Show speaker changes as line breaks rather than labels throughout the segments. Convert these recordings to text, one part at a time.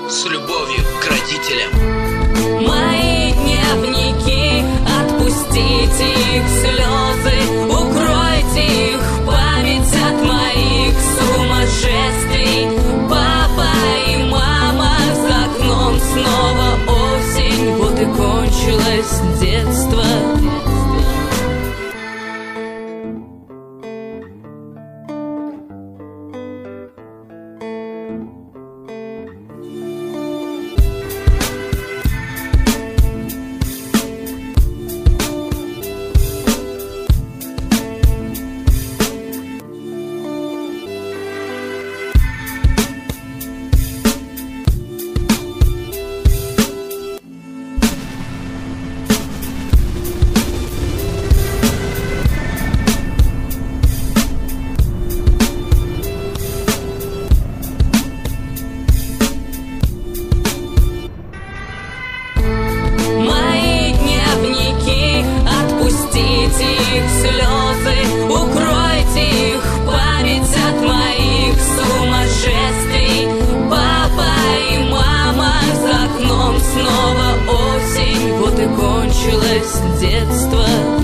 с любовью к родителям.
Мои дневники, отпустите их слезы, укройте их память от моих сумасшествий. Папа и мама, за окном снова осень, вот и кончилось детство. Детство.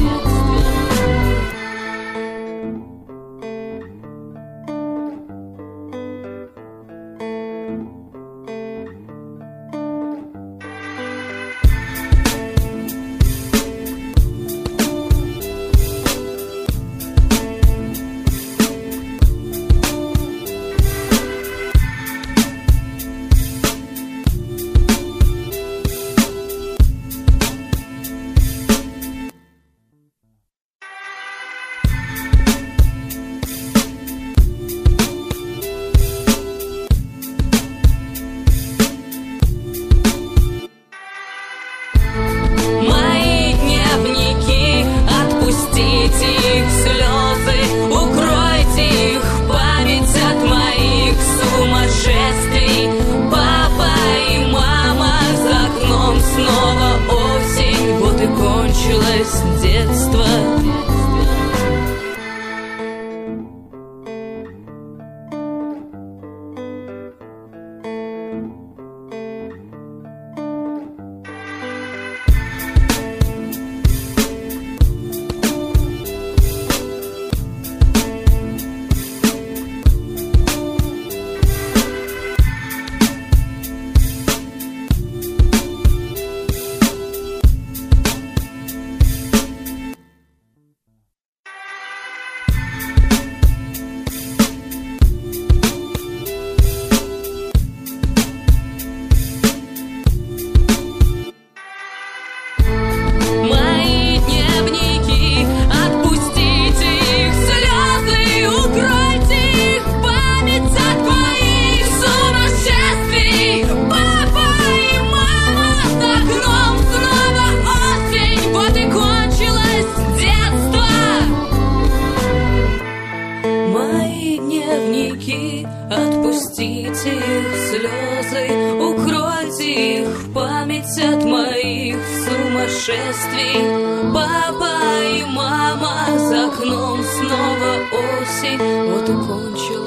Детство. Отпустите их слезы, укройте их память от моих сумасшествий. Папа и мама, за окном снова осень, вот и кончилась.